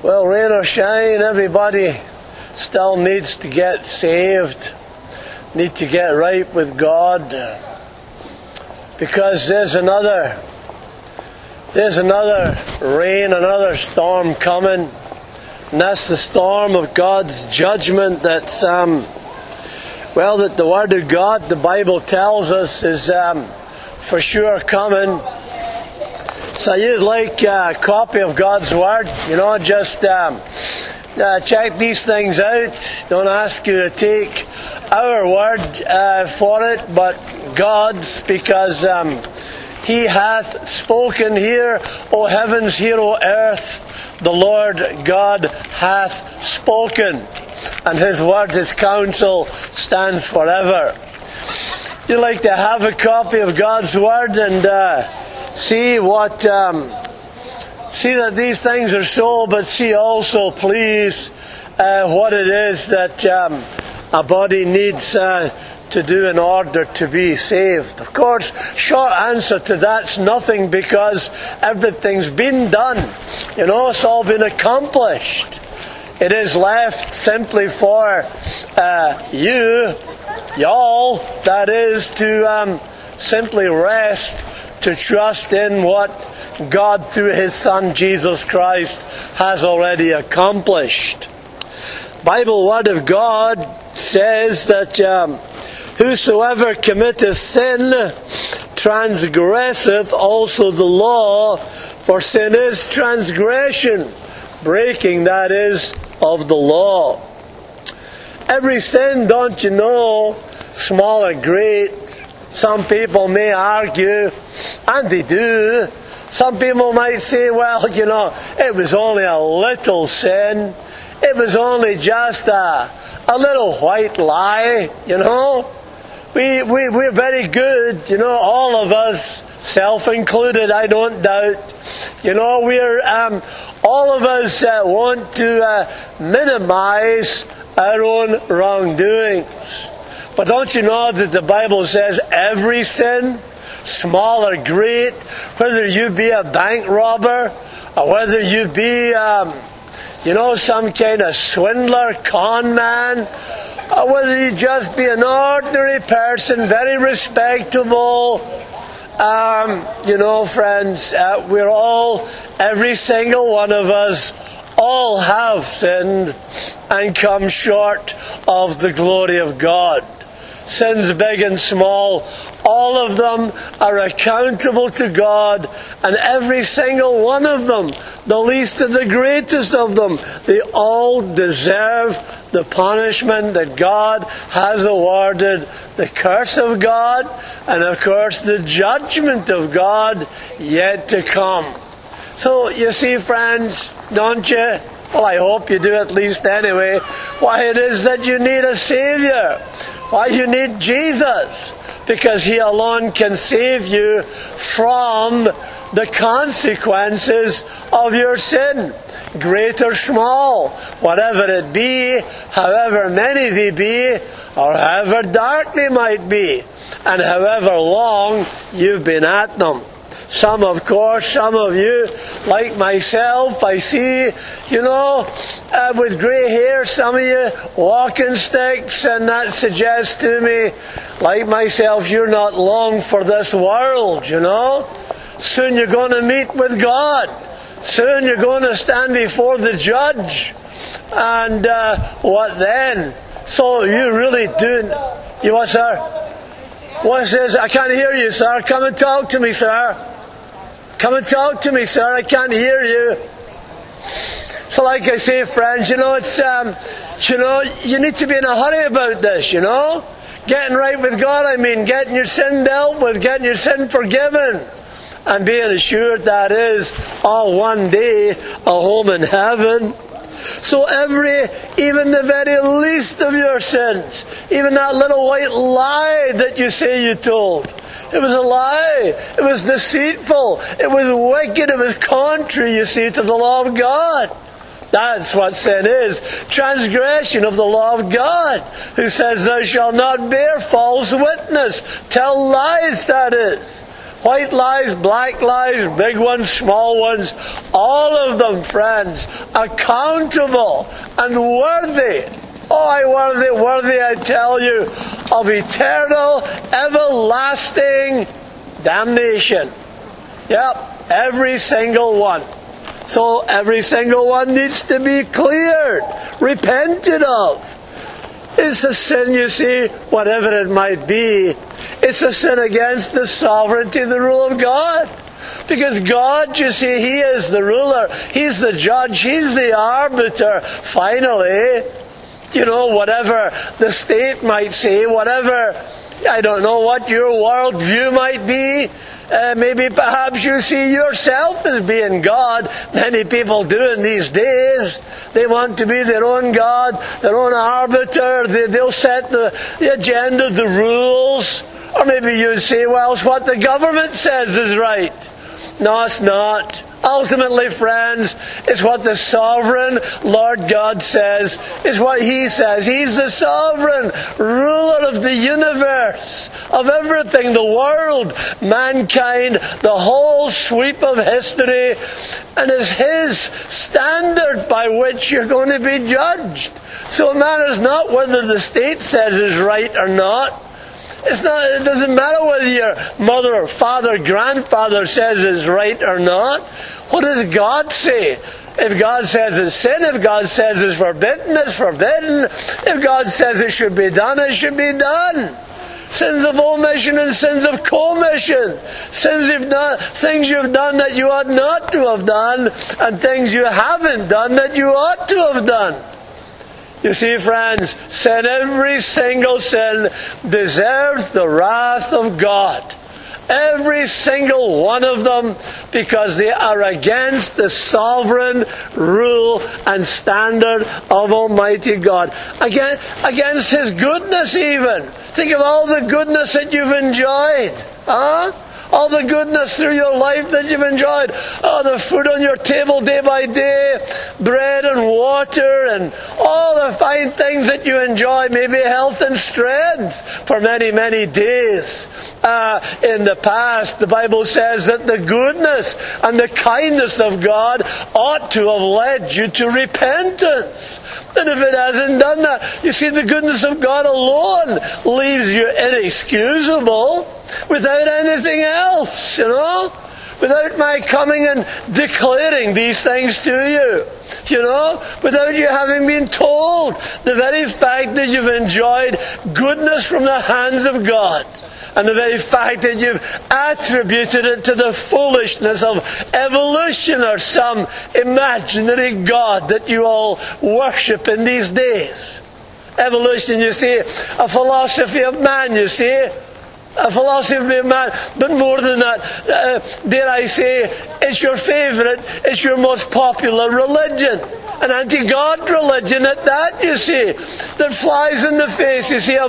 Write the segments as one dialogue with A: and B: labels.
A: Well, rain or shine, everybody still needs to get saved, need to get right with God, because there's another rain, another storm coming, and that's the storm of God's judgment that's, that the Word of God, the Bible tells us, is for sure coming. So you'd like a copy of God's Word, just check these things out. Don't ask you to take our word for it, but God's, because He hath spoken. Here, O heavens, here, O earth, the Lord God hath spoken, and His word, His counsel, stands forever. You'd like to have a copy of God's Word and see that these things are so, but see also, please, what it is that a body needs to do in order to be saved. Of course, short answer to that's nothing, because everything's been done. It's all been accomplished. It is left simply for y'all, that is, to simply rest, to trust in what God through His Son Jesus Christ has already accomplished. Bible Word of God says that whosoever committeth sin transgresseth also the law, for sin is transgression, breaking, that is, of the law. Every sin, don't you know, small or great, some people may argue, and they do. Some people might say, well, it was only a little sin. It was only just a little white lie, We're very good, all of us, self-included, I don't doubt. We're all of us want to minimize our own wrongdoings. But don't you know that the Bible says every sin, small or great, whether you be a bank robber, or whether you be, some kind of swindler, con man, or whether you just be an ordinary person, very respectable, friends, we're all, every single one of us, all have sinned and come short of the glory of God. Sins big and small, all of them are accountable to God, and every single one of them, the least and the greatest of them, they all deserve the punishment that God has awarded, the curse of God, and of course the judgment of God yet to come. So you see, friends, don't you? Well, I hope you do, at least anyway, why it is that you need a Savior. Why you need Jesus. Because He alone can save you from the consequences of your sin. Great or small, whatever it be, however many they be, or however dark they might be, and however long you've been at them. Some of you, like myself, I see, with grey hair, some of you walking sticks, and that suggests to me, like myself, you're not long for this world, Soon you're going to meet with God. Soon you're going to stand before the judge. And what then? So you really do... You what, sir? What's this? I can't hear you, sir. Come and talk to me, sir. Come and talk to me, sir. I can't hear you. So like I say, friends, it's, you need to be in a hurry about this, Getting right with God, getting your sin dealt with, getting your sin forgiven. And being assured that is all one day a home in heaven. So even the very least of your sins, even that little white lie that you say you told, it was a lie. It was deceitful. It was wicked. It was contrary, you see, to the law of God. That's what sin is. Transgression of the law of God. Who says, thou shalt not bear false witness. Tell lies, that is. white lies, black lies, big ones, small ones, all of them, friends, accountable and worthy. Oh, worthy, I tell you, of eternal, everlasting damnation. Yep, every single one. So every single one needs to be cleared, repented of. It's a sin, you see, whatever it might be. It's a sin against the sovereignty, the rule of God. Because God, you see, He is the ruler. He's the judge. He's the arbiter. Finally, you know, whatever the state might say, whatever, I don't know what your worldview might be, maybe perhaps you see yourself as being God. Many people do in these days. They want to be their own God, their own arbiter. They'll set the agenda, the rules. Or maybe you'd say, well, it's what the government says is right. No, it's not. Ultimately, friends, it's what the sovereign Lord God says. It's what He says. He's the sovereign ruler of the universe, of everything, the world, mankind, the whole sweep of history. And it's His standard by which you're going to be judged. So it matters not whether the state says is right or not. It doesn't matter whether your mother or father, grandfather says it's right or not. What does God say? If God says it's sin, if God says it's forbidden, it's forbidden. If God says it should be done, it should be done. Sins of omission and sins of commission. Things you've done that you ought not to have done, and things you haven't done that you ought to have done. You see, friends, sin, every single sin, deserves the wrath of God. Every single one of them, because they are against the sovereign rule and standard of Almighty God. Against His goodness even. Think of all the goodness that you've enjoyed. All the goodness through your life that you've enjoyed. Oh, the food on your table day by day, bread and water, and all the fine things that you enjoy, maybe health and strength for many, many days. In the past, the Bible says that the goodness and the kindness of God ought to have led you to repentance. And if it hasn't done that, you see, the goodness of God alone leaves you inexcusable. Without anything else, you know? Without my coming and declaring these things to you, you know? Without you having been told the very fact that you've enjoyed goodness from the hands of God. And the very fact that you've attributed it to the foolishness of evolution or some imaginary God that you all worship in these days. Evolution, you see, a philosophy of man, you see. A philosophy of man, but more than that, dare I say, it's your favourite, it's your most popular religion. An anti-God religion at that, you see, that flies in the face, you see, of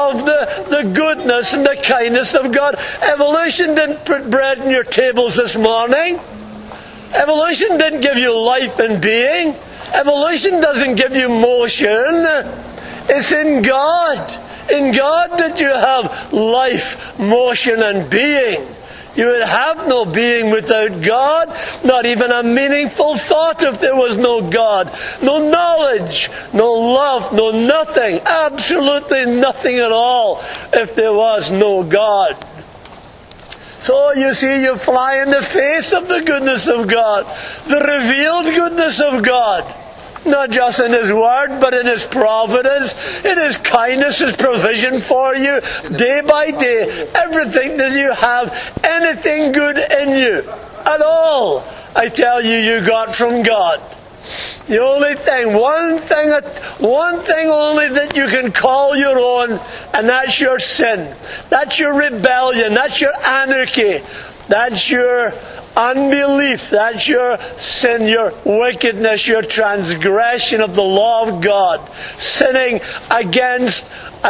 A: the goodness and the kindness of God. Evolution didn't put bread on your tables this morning. Evolution didn't give you life and being. Evolution doesn't give you motion. It's in God. In God that you have life, motion and being. You would have no being without God, not even a meaningful thought if there was no God. No knowledge, no love, no nothing, absolutely nothing at all if there was no God. So you see, you fly in the face of the goodness of God, the revealed goodness of God. Not just in His Word, but in His providence, in His kindness, His provision for you, day by day. Everything that you have, anything good in you, at all, I tell you, you got from God. The only thing, one thing only that you can call your own, and that's your sin. That's your rebellion. That's your anarchy. That's your unbelief, that's your sin, your wickedness, your transgression of the law of God. Sinning against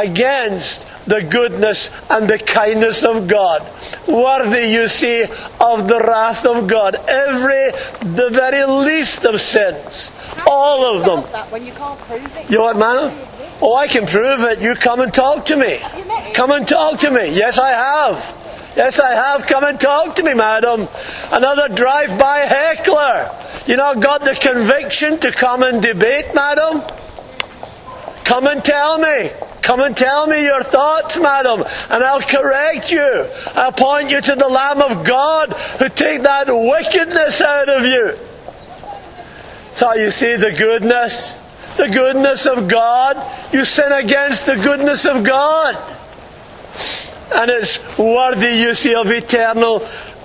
A: the goodness and the kindness of God. Worthy, you see, of the wrath of God. The very least of sins. All of them.
B: When you can't prove it.
A: You know what, man? Oh, I can prove it. You come and talk to me. Come and talk to me. Yes, I have. Yes, I have. Come and talk to me, madam. Another drive-by heckler. You not got the conviction to come and debate, madam? Come and tell me. Come and tell me your thoughts, madam, and I'll correct you. I'll point you to the Lamb of God who take that wickedness out of you. So you see the goodness of God. You sin against the goodness of God. And it's worthy, you see, of eternal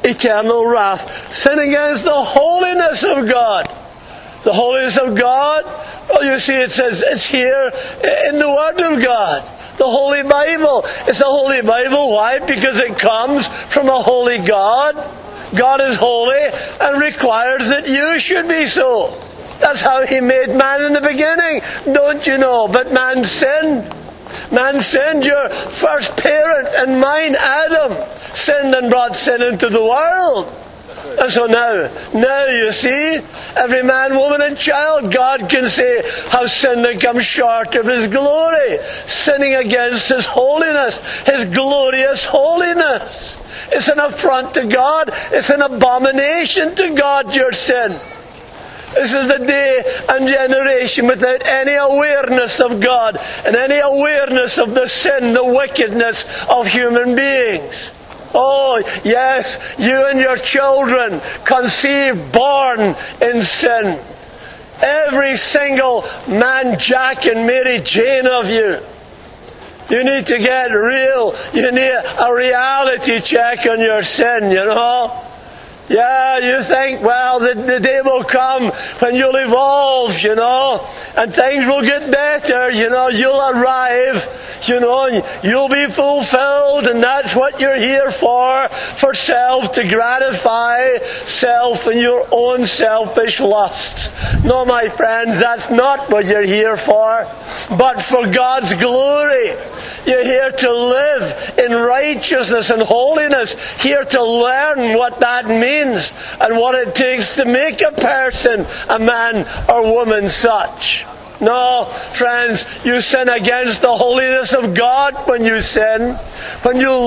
A: wrath. Sin against the holiness of God. The holiness of God, well, you see, it says it's here in the Word of God. The Holy Bible. It's the Holy Bible. Why? Because it comes from a holy God. God is holy and requires that you should be so. That's how He made man in the beginning. Don't you know? But man sinned. Man sinned. Your first parent and mine, Adam, sinned and brought sin into the world. And so now you see, every man, woman and child, God can say how sin had come short of His glory, sinning against His holiness, His glorious holiness. It's an affront to God. It's an abomination to God, your sin. This is the day and generation without any awareness of God and any awareness of the sin, the wickedness of human beings. Oh, yes, you and your children conceived, born in sin. Every single man, Jack and Mary Jane of you. You need to get real. You need a reality check on your sin, you know. Yeah, you think, well, the day will come when you'll evolve, you know, and things will get better, you know, you'll arrive, you know, you'll be fulfilled, and that's what you're here for self, to gratify self and your own selfish lusts. No, my friends, that's not what you're here for, but for God's glory. You're here to live in righteousness and holiness, here to learn what that means and what it takes to make a person, a man or woman, such. No, friends, you sin against the holiness of God when you sin. When you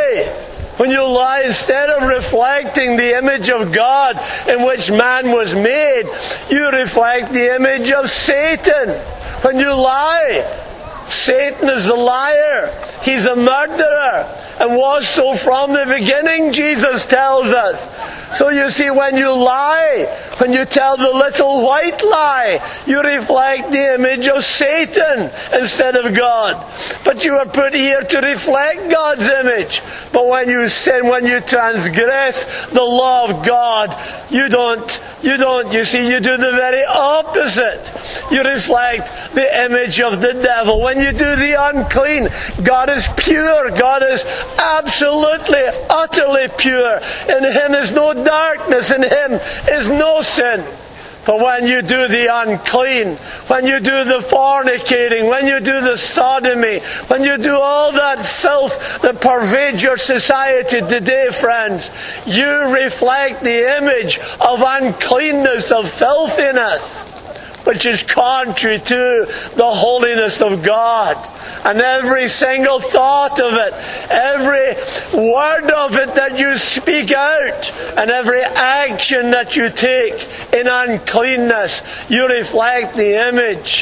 A: lie, instead of reflecting the image of God in which man was made, you reflect the image of Satan. When you lie, Satan is a liar. He's a murderer, and was so from the beginning, Jesus tells us. So you see, when you lie, when you tell the little white lie, you reflect the image of Satan instead of God. But you are put here to reflect God's image. But when you sin, when you transgress the law of God, you see, you do the very opposite. You reflect the image of the devil. When you do the unclean, God is pure. God is absolutely, utterly pure. In Him is no darkness. In Him is no sin. But when you do the unclean, when you do the fornicating, when you do the sodomy, when you do all that filth that pervades your society today, friends, you reflect the image of uncleanness, of filthiness, which is contrary to the holiness of God. And every single thought of it, every word of it that you speak out, and every action that you take in uncleanness, you reflect the image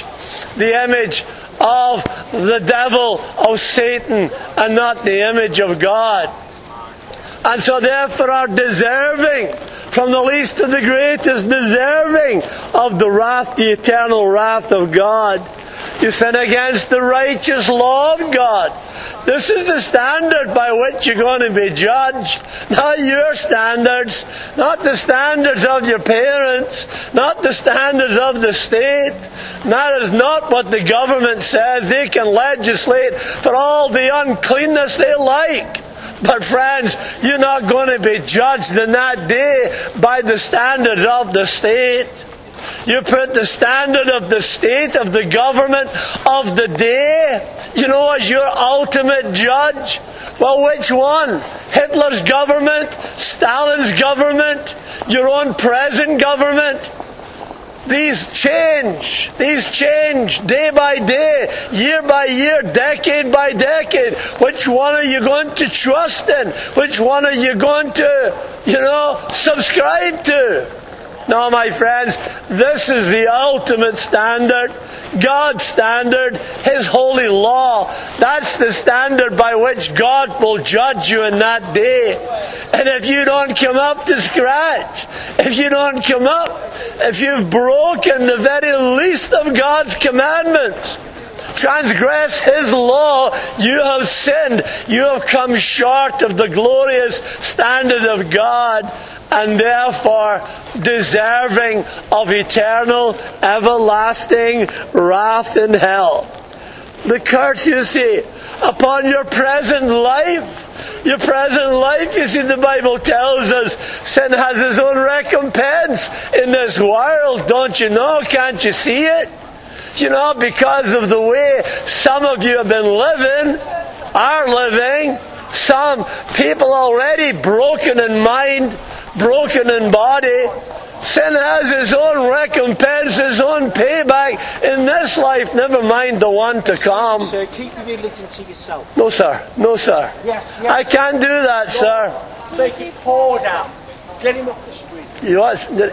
A: of the devil, of Satan, and not the image of God. And so therefore are deserving, from the least to the greatest, deserving of the wrath, the eternal wrath of God. You sin against the righteous law of God. This is the standard by which you're going to be judged. Not your standards, not the standards of your parents, not the standards of the state. That is not what the government says. They can legislate for all the uncleanness they like. But friends, you're not going to be judged in that day by the standards of the state. You put the standard of the state, of the government, of the day, as your ultimate judge. Well, which one? Hitler's government? Stalin's government? Your own present government? These change day by day, year by year, decade by decade. Which one are you going to trust in? Which one are you going to, subscribe to? No, my friends, this is the ultimate standard. God's standard, His holy law. That's the standard by which God will judge you in that day. And if you don't come up to scratch, if you've broken the very least of God's commandments, transgress His law, you have sinned. You have come short of the glorious standard of God, and therefore deserving of eternal, everlasting wrath in hell. The curse, you see, upon your present life. Your present life, you see, the Bible tells us sin has its own recompense in this world. Don't you know? Can't you see it? Because of the way some of you have been are living, some people already broken in mind, broken in body. Sin has its own recompense, its own payback in this life, never mind the one to come.
B: Sir, keep your religion to yourself.
A: No, sir.
B: Yes.
A: I can't do that, sir.
B: Make it pour down. Get him off the street.
A: You want,
C: Do you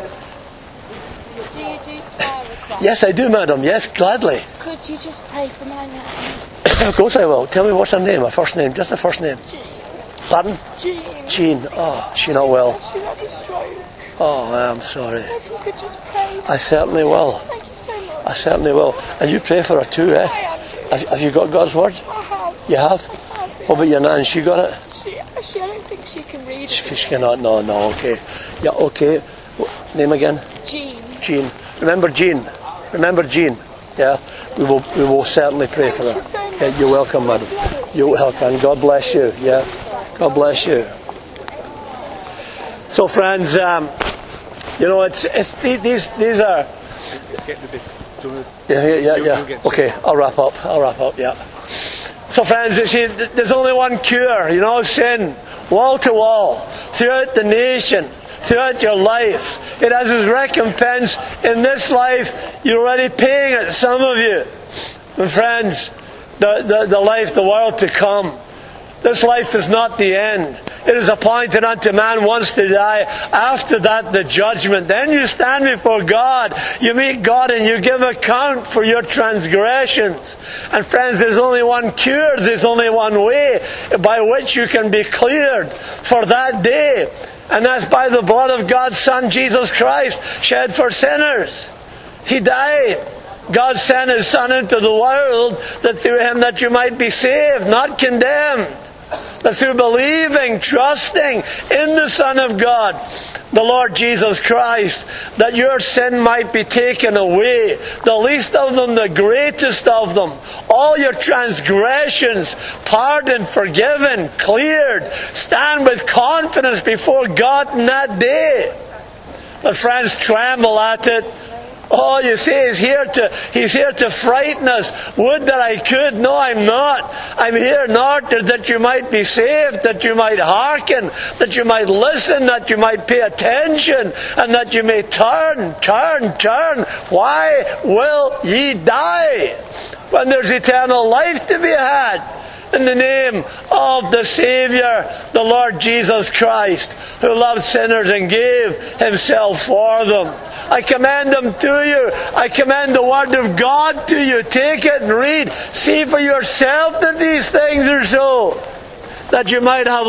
C: do prayer requests?
A: yes, I do, madam. Yes, gladly.
C: Could you just pray for my nan?
A: Of course I will. Tell me what's her name, her first name, just the first name. Pardon? Jean. Oh, she's not well.
C: She had a stroke.
A: Oh, I'm sorry.
C: If you could just pray.
A: I certainly will.
C: Thank you so much.
A: I certainly will. And you pray for her too, eh?
C: I am too.
A: Have you got God's word?
C: I have.
A: You have? What about your nan? She got it?
C: She I don't think she can read it.
A: She cannot. No, okay. Yeah, okay. Name again?
C: Jean.
A: Remember Jean. Yeah? We will certainly pray for her.
C: Thank you so much.
A: Yeah, you're welcome, madam. You're welcome. God bless you. Yeah? God bless you. So, friends, it's these are.
B: Let's get the bit done.
A: Yeah. Okay, I'll wrap up. Yeah. So, friends, you see, there's only one cure. Sin, wall to wall, throughout the nation, throughout your life. It has its recompense in this life. You're already paying it, some of you. And friends, the life, the world to come. This life is not the end. It is appointed unto man once to die. After that, the judgment. Then you stand before God. You meet God and you give account for your transgressions. And friends, there's only one cure. There's only one way by which you can be cleared for that day. And that's by the blood of God's Son, Jesus Christ, shed for sinners. He died. God sent His Son into the world that through Him that you might be saved, not condemned. That through believing, trusting in the Son of God, the Lord Jesus Christ, that your sin might be taken away. The least of them, the greatest of them. All your transgressions pardoned, forgiven, cleared. Stand with confidence before God in that day. But friends, tremble at it. Oh, you see, He's here to frighten us. Would that I could. No, I'm not. I'm here not that you might be saved, that you might hearken, that you might listen, that you might pay attention, and that you may turn. Why will ye die when there's eternal life to be had? In the name of the Saviour, the Lord Jesus Christ, who loved sinners and gave Himself for them. I commend them to you. I commend the Word of God to you. Take it and read. See for yourself that these things are so. That you might have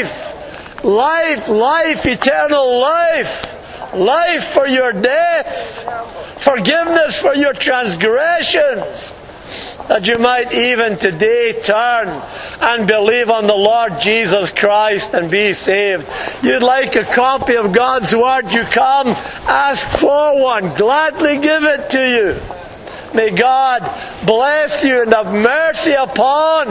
A: life, eternal life. Life for your death. Forgiveness for your transgressions. That you might even today turn and believe on the Lord Jesus Christ and be saved. You'd like a copy of God's Word, you come, ask for one, gladly give it to you. May God bless you and have mercy upon